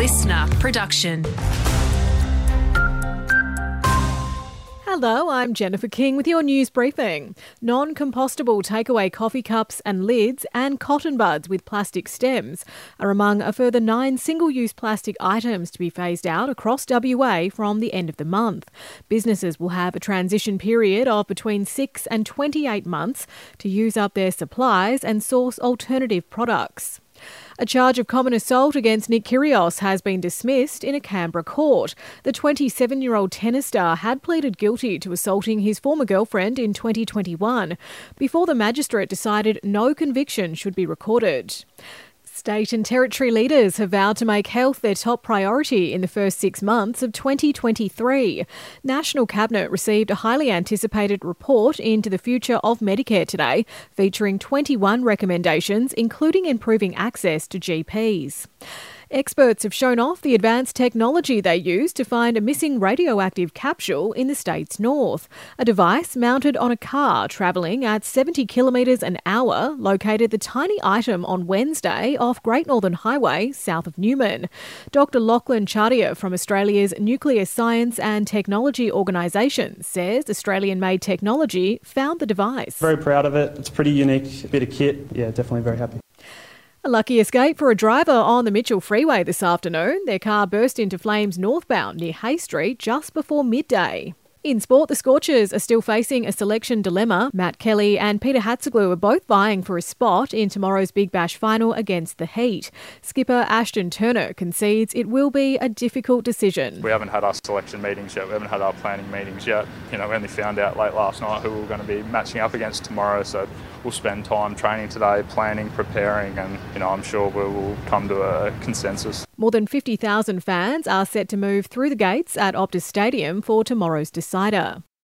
listener production. Hello, I'm Jennifer King with your news briefing. Non-compostable takeaway coffee cups and lids and cotton buds with plastic stems are among a further 9 single-use plastic items to be phased out across WA from the end of the month. Businesses will have a transition period of between 6 and 28 months to use up their supplies and source alternative products. A charge of common assault against Nick Kyrgios has been dismissed in a Canberra court. The 27-year-old tennis star had pleaded guilty to assaulting his former girlfriend in 2021 before the magistrate decided no conviction should be recorded. State and territory leaders have vowed to make health their top priority in the first 6 months of 2023. National Cabinet received a highly anticipated report into the future of Medicare today, featuring 21 recommendations, including improving access to GPs. Experts have shown off the advanced technology they use to find a missing radioactive capsule in the state's north. A device mounted on a car travelling at 70 kilometres an hour located the tiny item on Wednesday off Great Northern Highway, south of Newman. Dr Lachlan Chartier from Australia's Nuclear Science and Technology Organisation says Australian-made technology found the device. Very proud of it. It's a pretty unique bit of kit. Yeah, definitely very happy. A lucky escape for a driver on the Mitchell Freeway this afternoon. Their car burst into flames northbound near Hay Street just before midday. In sport, the Scorchers are still facing a selection dilemma. Matt Kelly and Peter Hatzeglu are both vying for a spot in tomorrow's Big Bash final against the Heat. Skipper Ashton Turner concedes it will be a difficult decision. We haven't had our selection meetings yet. We haven't had our planning meetings yet. We only found out late last night who we were going to be matching up against tomorrow. So we'll spend time training today, planning, preparing, and I'm sure we will come to a consensus. More than 50,000 fans are set to move through the gates at Optus Stadium for tomorrow's decider.